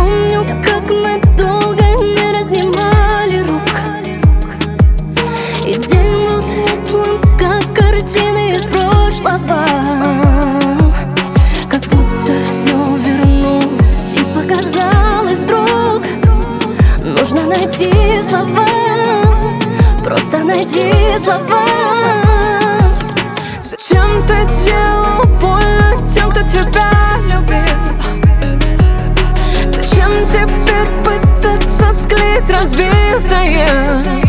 помню, как мы долго не разнимали рук, и день был светлым, как картины из прошлого. Как будто все вернулось и показалось вдруг. Нужно найти слова, просто найти слова. Зачем ты делал больно тем, кто тебя любил? Зачем теперь пытаться склеить разбитое?